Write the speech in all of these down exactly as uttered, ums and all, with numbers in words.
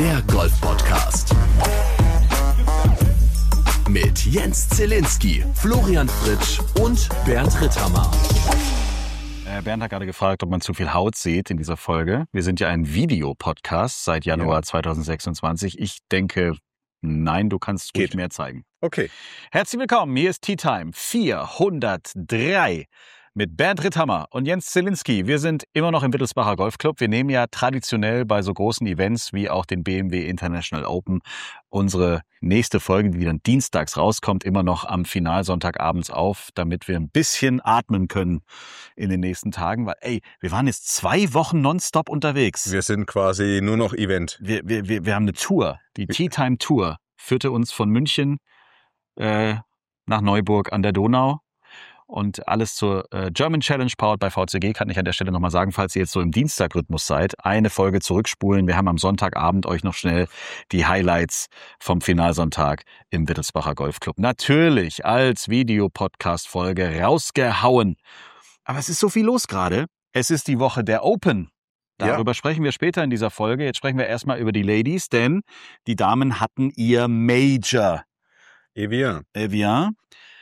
der Golf-Podcast. Mit Jens Zielinski, Florian Fritsch und Bernd Ritthammer. Bernd hat gerade gefragt, ob man zu viel Haut sieht in dieser Folge. Wir sind ja ein Videopodcast seit Januar ja. zwanzig sechsundzwanzig. Ich denke, nein, du kannst ruhig mehr zeigen. Okay. Herzlich willkommen, hier ist Tea Time vierhundertdrei mit Bernd Ritthammer und Jens Zielinski. Wir sind immer noch im Wittelsbacher Golfclub. Wir nehmen ja traditionell bei so großen Events wie auch den B M W International Open unsere nächste Folge, die dann dienstags rauskommt, immer noch am Finalsonntagabends auf, damit wir ein bisschen atmen können in den nächsten Tagen. Weil, ey, wir waren jetzt zwei Wochen nonstop unterwegs. Wir sind quasi nur noch Event. Wir, wir, wir, wir haben eine Tour. Die Tea Time Tour führte uns von München äh, nach Neuburg an der Donau. Und alles zur äh, German Challenge powered by V C G kann ich an der Stelle nochmal sagen, falls ihr jetzt so im Dienstagrhythmus seid, eine Folge zurückspulen. Wir haben am Sonntagabend euch noch schnell die Highlights vom Finalsonntag im Wittelsbacher Golfclub natürlich als Videopodcast-Folge rausgehauen. Aber es ist so viel los gerade. Es ist die Woche der Open. Darüber ja. sprechen wir später in dieser Folge. Jetzt sprechen wir erstmal über die Ladies, denn die Damen hatten ihr Major. Evian. Evian.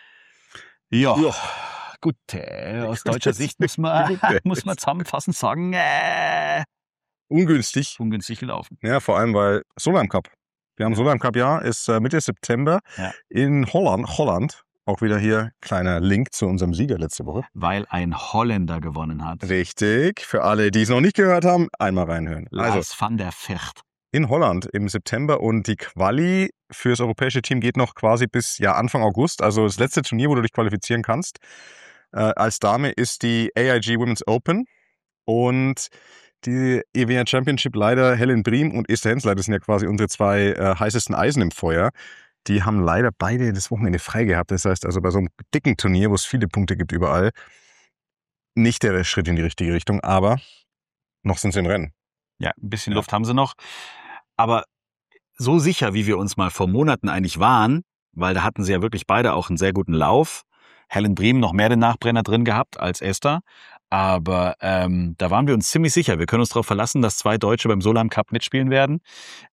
Ja, ja, gut, äh, aus deutscher Sicht muss man, muss man zusammenfassend sagen, äh, ungünstig. Ungünstig gelaufen. Ja, vor allem, weil Solheim Cup. Wir haben Solheim Cup, ja, ist äh, Mitte September ja. in Holland, Holland. Auch wieder hier kleiner Link zu unserem Sieger letzte Woche. Weil ein Holländer gewonnen hat. Richtig, für alle, die es noch nicht gehört haben, einmal reinhören. Lars also, van der Vecht. In Holland im September und die Quali für das europäische Team geht noch quasi bis ja, Anfang August. Also das letzte Turnier, wo du dich qualifizieren kannst. Äh, als Dame ist die A I G Women's Open und die Evian Championship leider Helen Briem und Esther Hensler, das sind ja quasi unsere zwei äh, heißesten Eisen im Feuer. Die haben leider beide das Wochenende frei gehabt. Das heißt also bei so einem dicken Turnier, wo es viele Punkte gibt überall, nicht der Schritt in die richtige Richtung, aber noch sind sie im Rennen. Ja, ein bisschen ja. Luft haben sie noch. Aber so sicher, wie wir uns mal vor Monaten eigentlich waren, weil da hatten sie ja wirklich beide auch einen sehr guten Lauf. Helen Briem noch mehr den Nachbrenner drin gehabt als Esther. Aber ähm, da waren wir uns ziemlich sicher. Wir können uns darauf verlassen, dass zwei Deutsche beim Solheim Cup mitspielen werden.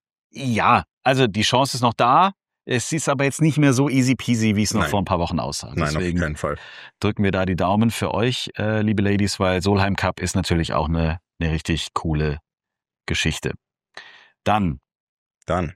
Ja, also die Chance ist noch da. Es ist aber jetzt nicht mehr so easy peasy, wie es noch Nein. vor ein paar Wochen aussah. Nein, Deswegen auf keinen Fall. Drücken wir da die Daumen für euch, äh, liebe Ladies, weil Solheim Cup ist natürlich auch eine, eine richtig coole Geschichte. Dann. Dann.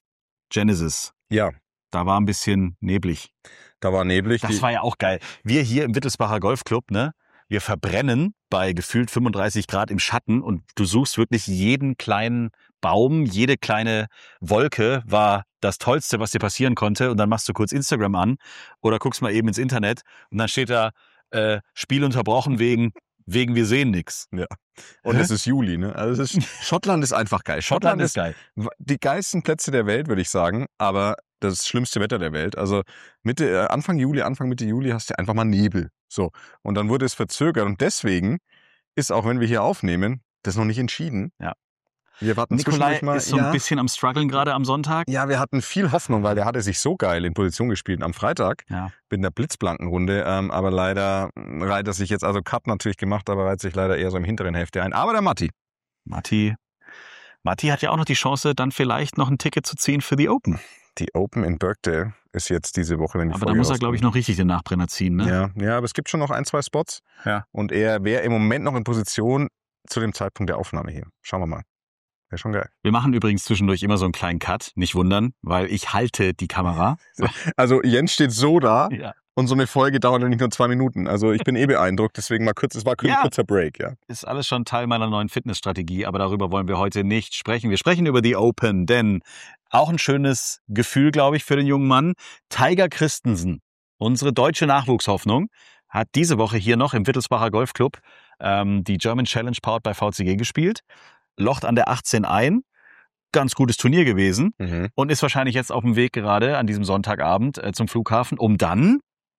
Genesis. Ja. Da war ein bisschen neblig. Da war neblig. Das war ja auch geil. Wir hier im Wittelsbacher Golfclub, ne? Wir verbrennen bei gefühlt fünfunddreißig Grad im Schatten und du suchst wirklich jeden kleinen Baum, jede kleine Wolke war das Tollste, was dir passieren konnte. Und dann machst du kurz Instagram an oder guckst mal eben ins Internet und dann steht da, äh, Spiel unterbrochen wegen Wegen wir sehen nix. Ja. Und Hä? Es ist Juli, ne? Also es ist, Schottland ist einfach geil. Schottland, Schottland ist geil. Die geilsten Plätze der Welt, würde ich sagen, aber das schlimmste Wetter der Welt. Also Mitte, Anfang Juli, Anfang Mitte Juli hast du einfach mal Nebel. So. Und dann wurde es verzögert. Und deswegen ist, auch wenn wir hier aufnehmen, das noch nicht entschieden. Ja. Wir warten Nikolai mal, ist so ja, ein bisschen am struggeln gerade am Sonntag. Ja, wir hatten viel Hoffnung, weil der hatte sich so geil in Position gespielt am Freitag ja. mit einer blitzblanken Runde. Ähm, aber leider reiht er sich jetzt, also Cut natürlich gemacht, aber reiht sich leider eher so im hinteren Hälfte ein. Aber der Matti. Matti. Matti hat ja auch noch die Chance, dann vielleicht noch ein Ticket zu ziehen für die Open. Die Open in Birkdale ist jetzt diese Woche, wenn die Aber Folge da muss er, glaube ich, noch richtig den Nachbrenner ziehen, ne? Ja, ja, aber es gibt schon noch ein, zwei Spots. Ja. Und er wäre im Moment noch in Position zu dem Zeitpunkt der Aufnahme hier. Schauen wir mal. Wäre schon geil. Wir machen übrigens zwischendurch immer so einen kleinen Cut, nicht wundern, weil ich halte die Kamera. Also Jens steht so da ja. und so eine Folge dauert ja nicht nur zwei Minuten. Also ich bin eh beeindruckt, deswegen mal kurz, es war ein ja. kurzer Break. Ja. Ist alles schon Teil meiner neuen Fitnessstrategie, aber darüber wollen wir heute nicht sprechen. Wir sprechen über die Open, denn auch ein schönes Gefühl, glaube ich, für den jungen Mann. Tiger Christensen, unsere deutsche Nachwuchshoffnung, hat diese Woche hier noch im Wittelsbacher Golfclub ähm, die German Challenge powered by V C G gespielt. Locht an der achtzehn ein, ganz gutes Turnier gewesen mhm. und ist wahrscheinlich jetzt auf dem Weg gerade an diesem Sonntagabend äh, zum Flughafen, um dann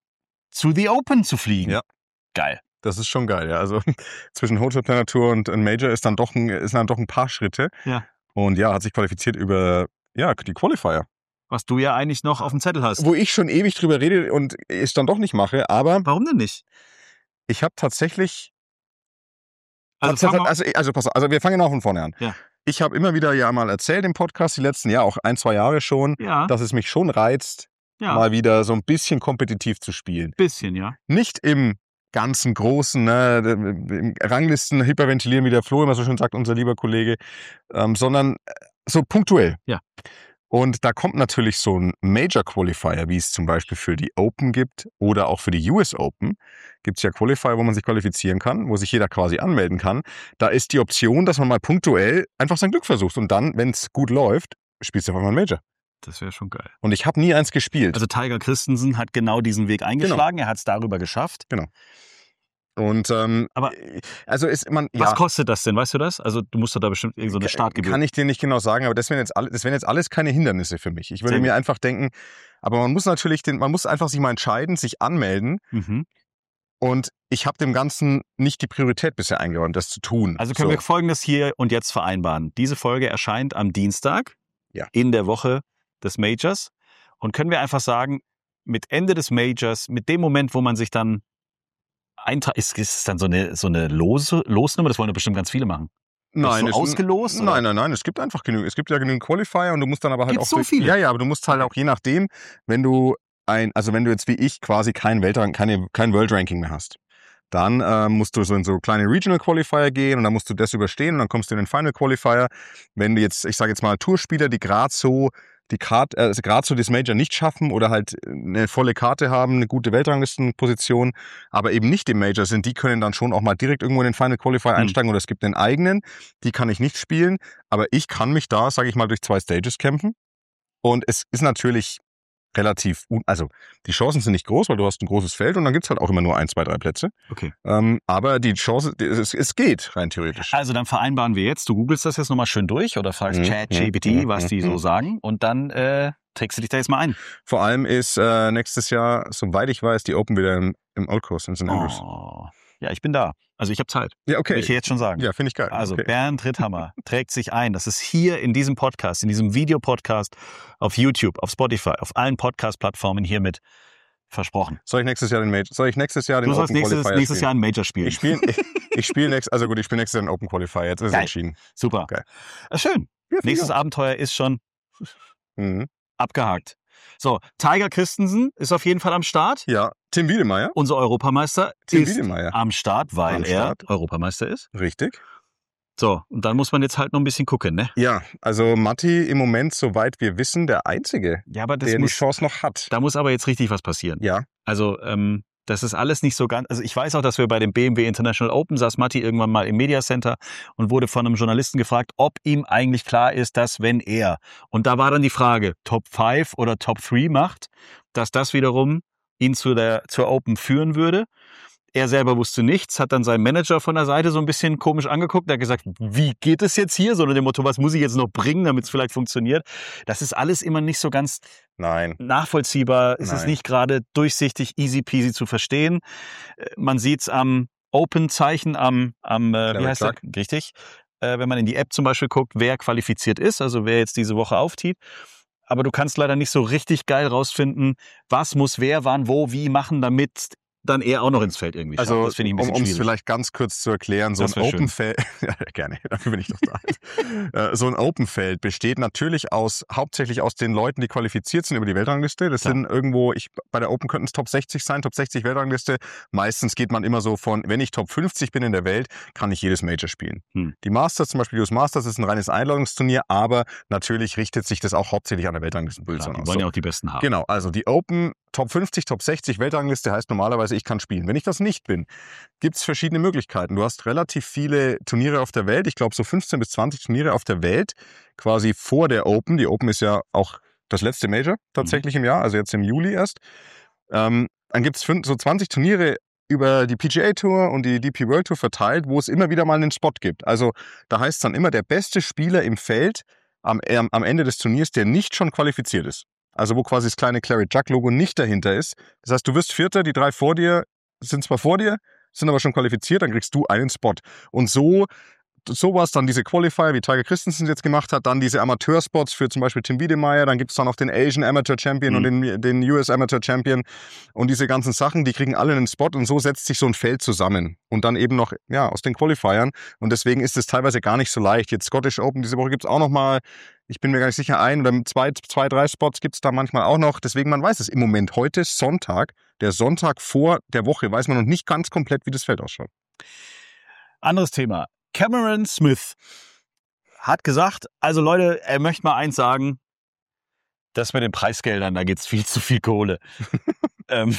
zu The Open zu fliegen. Ja. Geil. Das ist schon geil, ja. Also zwischen Hotel Planet Tour und ein Major ist dann doch ein, ist dann doch ein paar Schritte. Ja. Und ja, hat sich qualifiziert über ja, die Qualifier. Was du ja eigentlich noch auf dem Zettel hast. Wo ich schon ewig drüber rede und es dann doch nicht mache, aber... Warum denn nicht? Ich habe tatsächlich... Also, also, also, also pass auf, also wir fangen auch von vorne an. Ja. ich habe immer wieder ja mal erzählt im Podcast, die letzten Jahre, auch ein, zwei Jahre schon, Ja. dass es mich schon reizt, ja. mal wieder so ein bisschen kompetitiv zu spielen. Bisschen, ja. Nicht im ganzen Großen, ne, im Ranglisten hyperventilieren, wie der Flo immer so schön sagt, unser lieber Kollege, ähm, sondern so punktuell. Ja. Und da kommt natürlich so ein Major Qualifier, wie es zum Beispiel für die Open gibt oder auch für die U S Open, gibt es ja Qualifier, wo man sich qualifizieren kann, wo sich jeder quasi anmelden kann. Da ist die Option, dass man mal punktuell einfach sein Glück versucht und dann, wenn es gut läuft, spielst du einfach mal ein Major. Das wäre schon geil. Und ich habe nie eins gespielt. Also Tiger Christensen hat genau diesen Weg eingeschlagen, genau. Er hat es darüber geschafft. Genau. Und ähm, aber also ist man was ja, kostet das denn, weißt du das? Also du musst doch da bestimmt irgend so eine Startgebühr. Kann ich dir nicht genau sagen, aber das wären jetzt, alle, das wären jetzt alles keine Hindernisse für mich. Ich würde Sehr mir gut. einfach denken, aber man muss natürlich, den, man muss einfach sich mal entscheiden, sich anmelden. Mhm. Und ich habe dem Ganzen nicht die Priorität bisher eingeräumt, das zu tun. Also können so. wir Folgendes hier und jetzt vereinbaren. Diese Folge erscheint am Dienstag ja. in der Woche des Majors. Und können wir einfach sagen, mit Ende des Majors, mit dem Moment, wo man sich dann eintragt, ist, ist es dann so eine, so eine Lose, Losnummer? Das wollen ja bestimmt ganz viele machen. Nein, so ausgelost? Nein, nein, nein. Es gibt einfach genügend. Es gibt ja genügend Qualifier und du musst dann aber halt Gibt's auch. so viele? Ja, ja, aber du musst halt auch je nachdem, wenn du ein, also wenn du jetzt wie ich quasi kein Weltrang, keine, kein World Ranking mehr hast, dann äh, musst du so in so kleine Regional Qualifier gehen und dann musst du das überstehen und dann kommst du in den Final Qualifier. Wenn du jetzt, ich sage jetzt mal Tourspieler, die gerade so die Karte, also gerade so das Major nicht schaffen oder halt eine volle Karte haben, eine gute Weltranglistenposition, aber eben nicht im Major sind, die können dann schon auch mal direkt irgendwo in den Final Qualifier mhm. einsteigen oder es gibt einen eigenen, die kann ich nicht spielen, aber ich kann mich da, sage ich mal, durch zwei Stages kämpfen und es ist natürlich relativ, also die Chancen sind nicht groß, weil du hast ein großes Feld und dann gibt's halt auch immer nur ein, zwei, drei Plätze. Okay. Ähm, aber die Chance, es, es geht rein theoretisch. Also dann vereinbaren wir jetzt, du googelst das jetzt nochmal schön durch oder fragst Mhm. ChatGPT, Mhm. was die so sagen und dann äh, trägst du dich da jetzt mal ein. Vor allem ist äh, nächstes Jahr, soweit ich weiß, die Open wieder im, im Old Course in Sankt Andrews. Oh. Ja, ich bin da. Also ich habe Zeit. Ja, okay. Will ich hier jetzt schon sagen. Ja, finde ich geil. Also okay. Bernd Ritthammer trägt sich ein. Das ist hier in diesem Podcast, in diesem Videopodcast auf YouTube, auf Spotify, auf allen Podcast-Plattformen hiermit versprochen. Soll ich nächstes Jahr den Major, soll ich nächstes Jahr den du Open sollst nächstes, Qualifier nächstes spielen? Jahr ein Major spielen. Ich spiele ich, ich spiel nächstes, also gut, ich spiele nächstes Jahr den Open Qualifier. Jetzt ist es entschieden. Super. Geil. Schön. Ja, nächstes Abenteuer ist schon mhm. abgehakt. So, Tiger Christensen ist auf jeden Fall am Start. Ja, Tim Wiedemeyer. Unser Europameister Tim ist Wiedemeyer. am Start, weil Am er Start. Europameister ist. Richtig. So, und dann muss man jetzt halt noch ein bisschen gucken, ne? Ja, also Matti im Moment, soweit wir wissen, der Einzige, Ja, aber das der muss, die Chance noch hat. da muss aber jetzt richtig was passieren. Ja, Also, ähm, das ist alles nicht so ganz, also ich weiß auch, dass wir bei dem B M W International Open saß Matti irgendwann mal im Media Center und wurde von einem Journalisten gefragt, ob ihm eigentlich klar ist, dass wenn er, und da war dann die Frage, Top fünf oder Top drei macht, dass das wiederum ihn zu der, zur Open führen würde. Er selber wusste nichts, hat dann seinen Manager von der Seite so ein bisschen komisch angeguckt. Er hat gesagt, wie geht es jetzt hier? So unter dem Motto, was muss ich jetzt noch bringen, damit es vielleicht funktioniert? Das ist alles immer nicht so ganz nein. nachvollziehbar. Es Nein. ist nicht gerade durchsichtig, easy peasy zu verstehen. Man sieht es am Open-Zeichen, am, am äh, wie heißt das? Richtig. Äh, wenn man in die App zum Beispiel guckt, wer qualifiziert ist, also wer jetzt diese Woche aufzieht. Aber du kannst leider nicht so richtig geil rausfinden, was muss wer, wann, wo, wie machen, damit dann eher auch noch ins Feld irgendwie schafft. Also, das finde ich ein um bisschen es schwierig. vielleicht ganz kurz zu erklären, so Das ein wär schön. Open-Feld, ja, gerne, dafür bin ich doch da. Äh, so ein Open-Feld besteht natürlich aus, hauptsächlich aus den Leuten, die qualifiziert sind über die Weltrangliste. Das Klar. sind irgendwo, ich, bei der Open könnten es Top sechzig sein, Top sechzig Weltrangliste. Meistens geht man immer so von, wenn ich Top fünfzig bin in der Welt, kann ich jedes Major spielen. Hm. Die Masters, zum Beispiel die U S Masters, ist ein reines Einladungsturnier, aber natürlich richtet sich das auch hauptsächlich an der Weltranglistenposition Klar, die aus. wollen So. ja auch die Besten haben. Genau, also die Open Top fünfzig, Top sechzig Weltrangliste heißt normalerweise, ich kann spielen. Wenn ich das nicht bin, gibt es verschiedene Möglichkeiten. Du hast relativ viele Turniere auf der Welt, ich glaube so fünfzehn bis zwanzig Turniere auf der Welt, quasi vor der Open. Die Open ist ja auch das letzte Major tatsächlich mhm. im Jahr, also jetzt im Juli erst. Ähm, dann gibt es so zwanzig Turniere über die P G A Tour und die D P World Tour verteilt, wo es immer wieder mal einen Spot gibt. Also da heißt es dann immer, der beste Spieler im Feld am, äh, am Ende des Turniers, der nicht schon qualifiziert ist. Also wo quasi das kleine Claret Jug Logo nicht dahinter ist. Das heißt, du wirst Vierter, die drei vor dir sind zwar vor dir, sind aber schon qualifiziert, dann kriegst du einen Spot. Und so sowas, dann diese Qualifier, wie Tiger Christensen jetzt gemacht hat, dann diese Amateurspots für zum Beispiel Tim Wiedemeyer, dann gibt es dann noch den Asian Amateur Champion Mhm. und den, den U S Amateur Champion und diese ganzen Sachen, die kriegen alle einen Spot und so setzt sich so ein Feld zusammen und dann eben noch ja aus den Qualifiern und deswegen ist es teilweise gar nicht so leicht. Jetzt Scottish Open, diese Woche gibt es auch noch mal, ich bin mir gar nicht sicher, ein oder zwei, zwei drei Spots gibt es da manchmal auch noch, deswegen man weiß es im Moment, heute ist Sonntag, der Sonntag vor der Woche, weiß man noch nicht ganz komplett, wie das Feld ausschaut. Anderes Thema. Cameron Smith hat gesagt, also Leute, er möchte mal eins sagen, das mit den Preisgeldern, da geht's viel zu viel Kohle. ähm,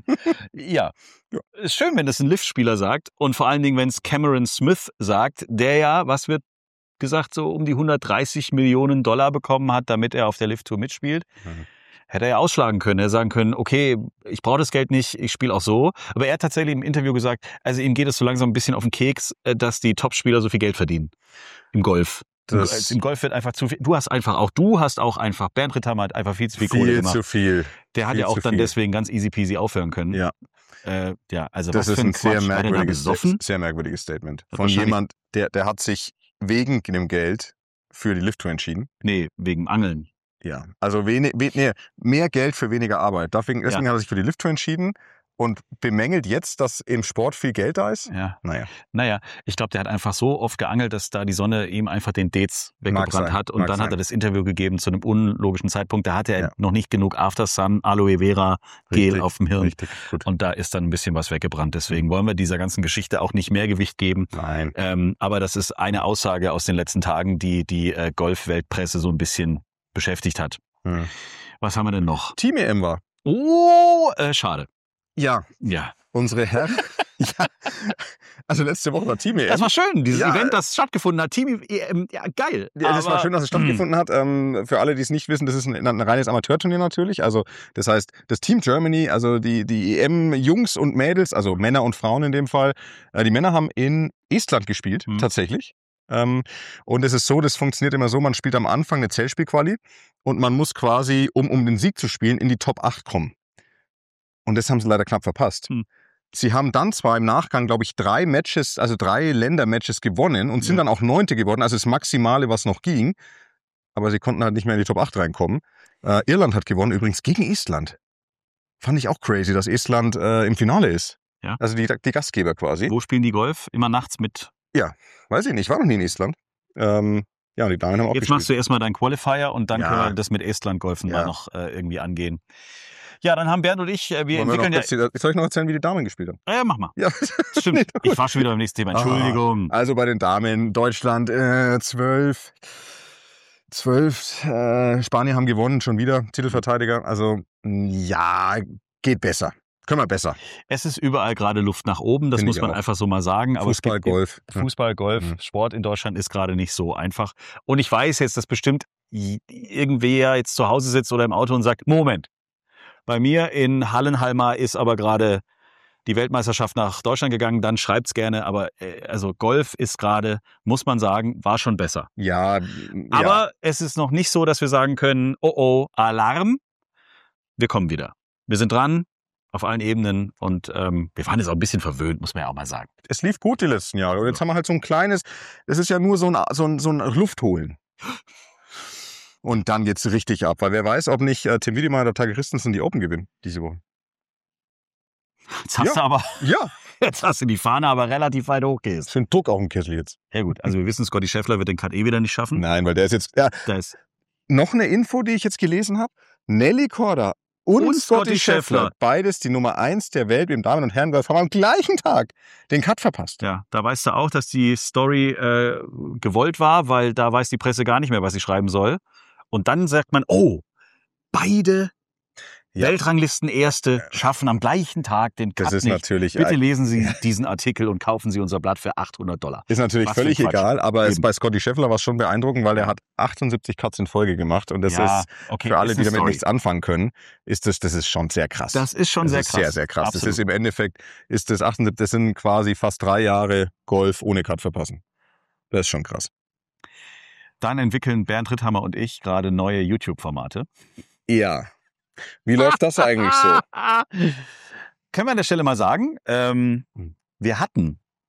ja, Ja. ist schön, wenn das ein Liftspieler sagt und vor allen Dingen, wenn es Cameron Smith sagt, der ja, was wird gesagt, so um die hundertdreißig Millionen Dollar bekommen hat, damit er auf der Lift-Tour mitspielt. Mhm. Hätte er ja ausschlagen können. Er sagen können, okay, ich brauche das Geld nicht, ich spiele auch so. Aber er hat tatsächlich im Interview gesagt, also ihm geht es so langsam ein bisschen auf den Keks, äh, dass die Topspieler so viel Geld verdienen. Im Golf. Im, Das- Im Golf wird einfach zu viel. Du hast einfach auch, du hast auch einfach, Bernd Ritthammer hat einfach viel zu viel, Kohle Viel gemacht. zu viel. Der hat viel ja auch zu dann viel. deswegen ganz easy peasy aufhören können. Ja. Äh, ja, also Das was ist für ein ein sehr Quatsch. War der da merkwürdiges, besoffen? sehr merkwürdiges Statement. Von Wahrscheinlich- jemand, der, der hat sich wegen dem Geld für die Lift-Tour entschieden. Nee, wegen Angeln. Ja. Also wenig, we, nee, mehr Geld für weniger Arbeit. Deswegen, deswegen Ja. hat er sich für die Lift-Tour entschieden und bemängelt jetzt, dass im Sport viel Geld da ist. Ja. Naja. Naja, ich glaube, der hat einfach so oft geangelt, dass da die Sonne ihm einfach den Dates weggebrannt sein, hat. Und mag dann hat sein. er das Interview gegeben zu einem unlogischen Zeitpunkt. Da hatte er Ja. noch nicht genug After Sun Aloe Vera Gel Richtig, auf dem Hirn. Richtig, gut. Und da ist dann ein bisschen was weggebrannt. Deswegen wollen wir dieser ganzen Geschichte auch nicht mehr Gewicht geben. Nein. Ähm, aber das ist eine Aussage aus den letzten Tagen, die die äh, Golf-Weltpresse so ein bisschen beschäftigt hat. Hm. Was haben wir denn noch? Team E M war. Oh, äh, schade. Ja, Ja. unsere Herren. ja. Also letzte Woche war Team E M. Das war schön, dieses Ja, Event, das stattgefunden hat. Team, E M, ja, geil. Ja, das war Aber- schön, dass es stattgefunden hat. Ähm, für alle, die es nicht wissen, das ist ein, ein reines Amateurturnier natürlich. Also das heißt, das Team Germany, also die, die E M-Jungs und Mädels, also Männer und Frauen in dem Fall, äh, die Männer haben in Estland gespielt, Mhm. tatsächlich. Ähm, und es ist so, das funktioniert immer so, man spielt am Anfang eine Zählspielquali und man muss quasi, um, um den Sieg zu spielen, in die Top acht kommen. Und das haben sie leider knapp verpasst. Hm. Sie haben dann zwar im Nachgang, glaube ich, drei Matches, also drei Ländermatches gewonnen und sind Ja. dann auch Neunte geworden, also das Maximale, was noch ging. Aber sie konnten halt nicht mehr in die Top acht reinkommen. Äh, Irland hat gewonnen, übrigens gegen Estland. Fand ich auch crazy, dass Estland äh, im Finale ist. Ja. Also die, die Gastgeber quasi. Wo spielen die Golf? Immer nachts mit. Weiß ich nicht, ich war noch nie in Estland. Ähm, ja, und die Damen haben auch Jetzt gespielt. machst du erstmal deinen Qualifier und dann Ja. können wir das mit Estland golfen Ja. mal noch äh, irgendwie angehen. Ja, dann haben Bernd und ich, äh, wir Wollen wir noch entwickeln ja. kurz die, soll ich noch erzählen, wie die Damen gespielt haben? Ja, mach mal. Ja, Stimmt. Nee, gut. Ich war schon wieder beim nächsten Thema. Aha. Entschuldigung. Also bei den Damen, Deutschland äh, zwölf, zwölf, äh, Spanier haben gewonnen, schon wieder, Titelverteidiger. Also mh, ja, geht besser. Können wir besser. Es ist überall gerade Luft nach oben, das Finde muss ich man auch. einfach so mal sagen. Aber Fußball, es gibt, Golf. Fußball, Golf, Mhm. Sport in Deutschland ist gerade nicht so einfach. Und ich weiß jetzt, dass bestimmt j- irgendwer jetzt zu Hause sitzt oder im Auto und sagt, Moment, bei mir in Hallenhalmar ist aber gerade die Weltmeisterschaft nach Deutschland gegangen, dann schreibt's gerne. Aber äh, also Golf ist gerade, muss man sagen, war schon besser. Ja, Aber ja. es ist noch nicht so, dass wir sagen können, oh oh, Alarm, wir kommen wieder. Wir sind dran auf allen Ebenen und ähm, wir waren jetzt auch ein bisschen verwöhnt, muss man ja auch mal sagen. Es lief gut die letzten Jahre. Und jetzt haben wir halt so ein kleines, das ist ja nur so ein, so ein, so ein Luftholen. Und dann geht's richtig ab. Weil wer weiß, ob nicht äh, Tim Wiedemeyer oder Tiger Christensen die Open gewinnen diese Woche. Jetzt hast Ja. du aber, Ja, jetzt hast du die Fahne aber relativ weit hochgehst. schön Druck auf dem Kessel jetzt. Ja gut, also wir wissen, Scotty Scheffler wird den Cut eh wieder nicht schaffen. Nein, weil der ist jetzt, ja, Da ist noch eine Info, die ich jetzt gelesen habe. Nelly Korda und, Und Scotty Scotty Scheffler, Scheffler. beides die Nummer eins der Welt im Damen- und Herrengolf, haben am gleichen Tag den Cut verpasst. Ja, da weißt du auch, dass die Story äh, gewollt war, weil da weiß die Presse gar nicht mehr, was sie schreiben soll. Und dann sagt man, oh, beide Ja. Weltranglisten-Erste schaffen am gleichen Tag den Cut Das ist nicht. natürlich, Bitte äh, lesen Sie diesen Artikel und kaufen Sie unser Blatt für achthundert Dollar. ist natürlich Was für ein völlig Quatsch. egal, aber es, Eben. bei Scotty Scheffler war es schon beeindruckend, weil er hat achtundsiebzig Cuts in Folge gemacht und das ja, ist okay, für alle, ist die eine damit Story. nichts anfangen können, ist das, das ist schon sehr krass. Das ist schon das sehr ist krass. sehr, sehr krass. Das Absolut. ist im Endeffekt, ist das achtundsiebzig, das sind quasi fast drei Jahre Golf ohne Cut verpassen. Das ist schon krass. Dann entwickeln Bernd Ritthammer und ich gerade neue YouTube-Formate. Ja. Wie läuft das eigentlich so? Können wir an der Stelle mal sagen, ähm, Hm. wir hatten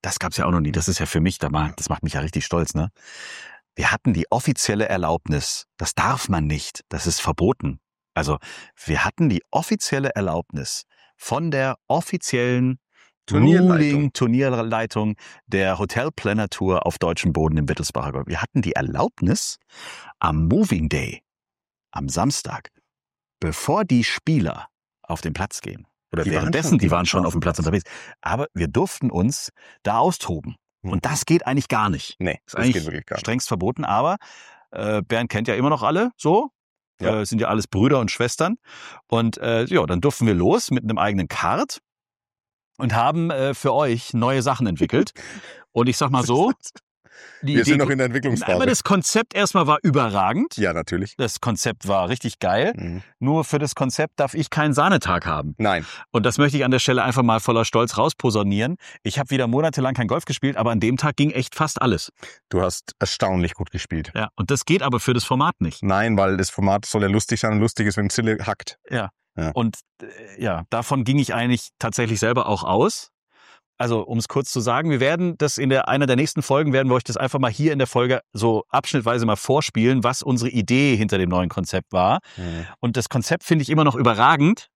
das gab's ja auch noch nie. Das ist ja für mich, das macht mich ja richtig stolz, ne? Wir hatten die offizielle Erlaubnis. Das darf man nicht. Das ist verboten. Also, wir hatten die offizielle Erlaubnis von der offiziellen Turnierleitung. Ruling Turnierleitung der Hotel Planner Tour auf deutschem Boden im Wittelsbacher Golf. Wir hatten die Erlaubnis am Moving Day, am Samstag, bevor die Spieler auf den Platz gehen. Oder Die waren währenddessen, schon- die waren schon auf dem Platz unterwegs. Aber wir durften uns da austoben. Hm. Und das geht eigentlich gar nicht. Nee, Ist das eigentlich geht wirklich gar nicht. strengst verboten, aber äh, Bernd kennt ja immer noch alle, so. Ja. Äh, sind ja alles Brüder und Schwestern. Und äh, ja, dann durften wir los mit einem eigenen Kart und haben äh, für euch neue Sachen entwickelt. Und ich sag mal so, die Wir sind Idee- noch in der aber Entwicklungsphase. das Konzept erstmal war überragend. Ja, natürlich. Das Konzept war richtig geil. Mhm. Nur für das Konzept darf ich keinen Sahnetag haben. Nein, Und das möchte ich an der Stelle einfach mal voller Stolz rausposaunieren. Ich habe wieder monatelang kein Golf gespielt, aber an dem Tag ging echt fast alles. du hast erstaunlich gut gespielt. Ja, und das geht aber für das Format nicht. Nein, weil das Format soll ja lustig sein und lustig ist, wenn Zille hackt. Ja. Ja. Und äh, ja, davon ging ich eigentlich tatsächlich selber auch aus. Also, um es kurz zu sagen, wir werden das in der, einer der nächsten Folgen, werden wir euch das einfach mal hier in der Folge so abschnittweise mal vorspielen, was unsere Idee hinter dem neuen Konzept war. Mhm. Und das Konzept finde ich immer noch überragend.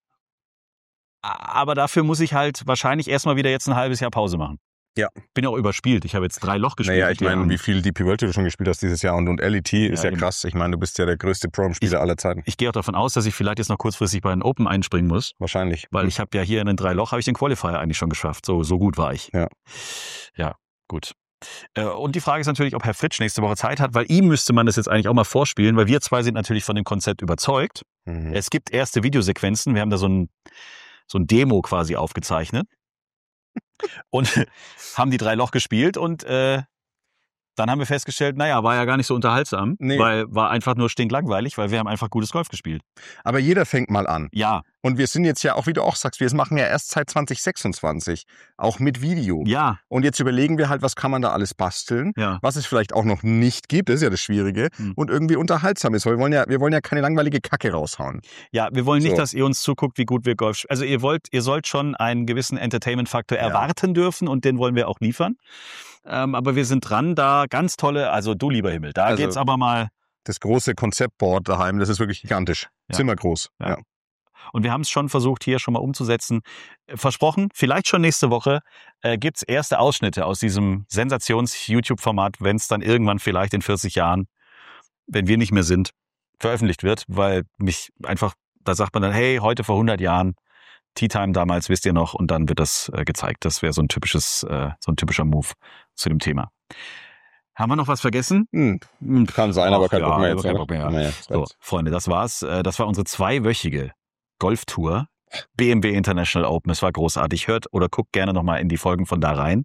Aber dafür muss ich halt wahrscheinlich erstmal wieder jetzt ein halbes Jahr Pause machen. Ja. Bin auch überspielt. Ich habe jetzt drei Loch gespielt. Naja, ich die meine, haben- wie viel D P World du schon gespielt hast dieses Jahr und, und L E T ist Ja, ja eben. krass. Ich meine, du bist ja der größte Pro-Spieler aller Zeiten. Ich gehe auch davon aus, dass ich vielleicht jetzt noch kurzfristig bei den Open einspringen muss. Wahrscheinlich. Weil ich habe ja hier in den drei Loch habe ich den Qualifier eigentlich schon geschafft. So, so gut war ich. Ja. Ja, gut. Äh, Und die Frage ist natürlich, ob Herr Fritsch nächste Woche Zeit hat, weil ihm müsste man das jetzt eigentlich auch mal vorspielen, weil wir zwei sind natürlich von dem Konzept überzeugt. Mhm. Es gibt erste Videosequenzen. Wir haben da so ein, so ein Demo quasi aufgezeichnet und haben die drei Loch gespielt und äh, dann haben wir festgestellt, naja, war ja gar nicht so unterhaltsam, Nee. weil war einfach nur stinklangweilig, weil wir haben einfach gutes Golf gespielt. Aber jeder fängt mal an. Ja, Und wir sind jetzt ja auch, wie du auch sagst, wir machen ja erst seit zwanzig sechsundzwanzig, auch mit Video. ja, Und jetzt überlegen wir halt, was kann man da alles basteln, ja. was es vielleicht auch noch nicht gibt, das ist ja das Schwierige, Hm. und irgendwie unterhaltsam ist. Weil wir wollen ja, wir wollen ja keine langweilige Kacke raushauen. Ja, wir wollen nicht, So. dass ihr uns zuguckt, wie gut wir Golf spielen. Also ihr wollt, ihr sollt schon einen gewissen Entertainment-Faktor Ja. erwarten dürfen und den wollen wir auch liefern. Ähm, aber wir sind dran, da ganz tolle, also du lieber Himmel, da Also- geht's aber mal. Das große Konzeptboard daheim, das ist wirklich gigantisch. Ja. Zimmergroß. Ja. Ja. Und wir haben es schon versucht, hier schon mal umzusetzen. Äh, Versprochen, vielleicht schon nächste Woche äh, gibt's erste Ausschnitte aus diesem Sensations-YouTube-Format, wenn es dann irgendwann vielleicht in vierzig Jahren, wenn wir nicht mehr sind, veröffentlicht wird, weil mich einfach, da sagt man dann, hey, heute vor hundert Jahren, Tea Time damals, wisst ihr noch, und dann wird das äh, gezeigt. Das wäre so ein typisches, äh, so ein typischer Move zu dem Thema. Haben wir noch was vergessen? Hm, Hm, kann sein, aber Ach, kein ja, Bock mehr aber jetzt. kein oder? Bock mehr, ja. Naja, So, Freunde, das war's. Äh, Das war unsere zweiwöchige Golftour. B M W International Open. Es war großartig. Hört oder guckt gerne nochmal in die Folgen von da rein.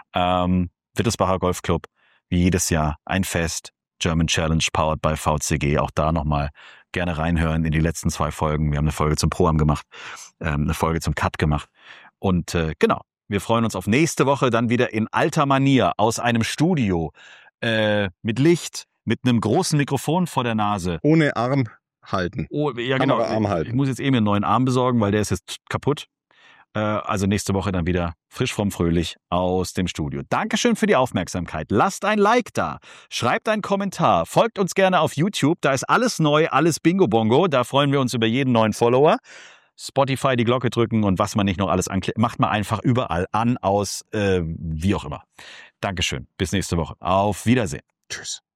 Ähm, Wittelsbacher Golfclub, wie jedes Jahr, ein Fest. German Challenge, powered by V C G. Auch da nochmal gerne reinhören in die letzten zwei Folgen. Wir haben eine Folge zum Pro-Am gemacht, ähm, eine Folge zum Cut gemacht. Und äh, genau, wir freuen uns auf nächste Woche dann wieder in alter Manier aus einem Studio äh, mit Licht, mit einem großen Mikrofon vor der Nase. Ohne Arm halten. Oh, ja, genau. Kameraarm halten. Ich muss jetzt eh mir einen neuen Arm besorgen, weil der ist jetzt kaputt. Äh, also nächste Woche dann wieder frisch, fromm, fröhlich aus dem Studio. Dankeschön für die Aufmerksamkeit. Lasst ein Like da. Schreibt einen Kommentar. Folgt uns gerne auf YouTube. Da ist alles neu, alles Bingo Bongo. Da freuen wir uns über jeden neuen Follower. Spotify die Glocke drücken und was man nicht noch alles anklickt. Macht mal einfach überall an, aus, äh, wie auch immer. Dankeschön. Bis nächste Woche. Auf Wiedersehen. Tschüss.